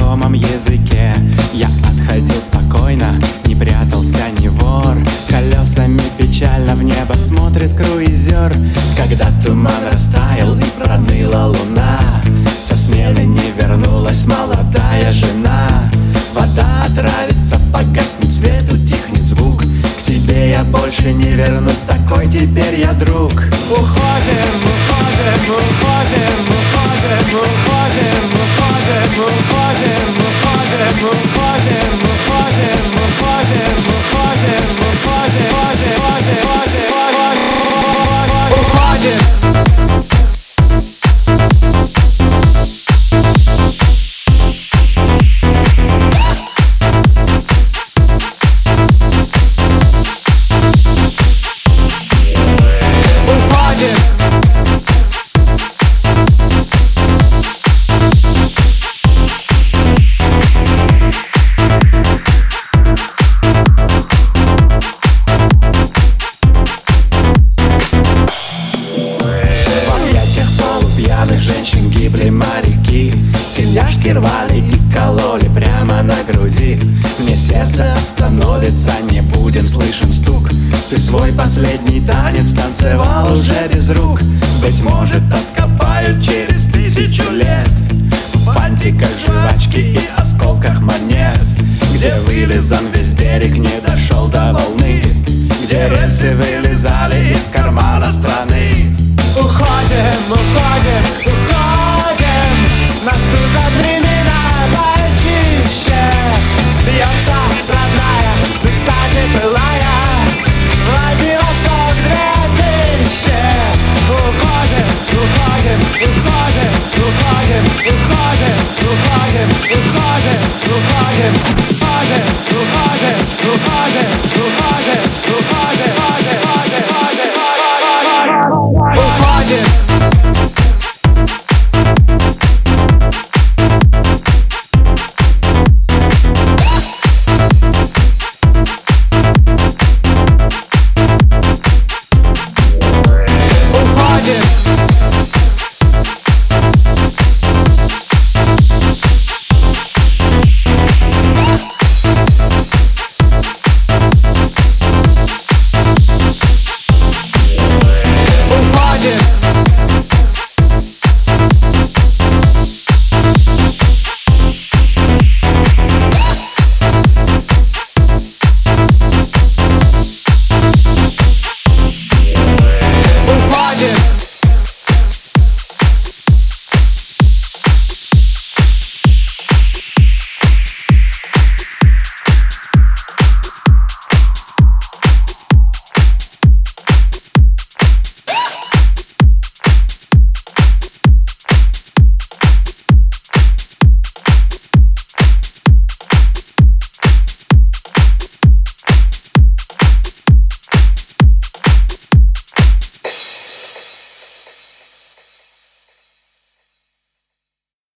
незнакомом языке. Я отходил спокойно, не прятался, не вор. Колесами печально в небо смотрит круизер. Когда туман растаял и проныла луна, со смены не вернулась молодая жена. Вода отравится, погаснет свет, утихнет звук. К тебе я больше не вернусь, такой теперь я друг. Уходим, уходим, уходим, уходим, уходим, уходим, уходим, уходим, уходим, уходим, уходим, уходим, уходим, уходим, уходим. Пьяных женщин гибли моряки, тельняшки рвали и кололи прямо на груди. Мне сердце остановится, не будет слышен стук. Ты свой последний танец танцевал уже без рук. Быть может, откопают через 1000 лет в фантиках жвачки и осколках монет, где вылизан весь берег, не дошел до волны, где рельсы вылезали из кармана страны. Уходим, уходим,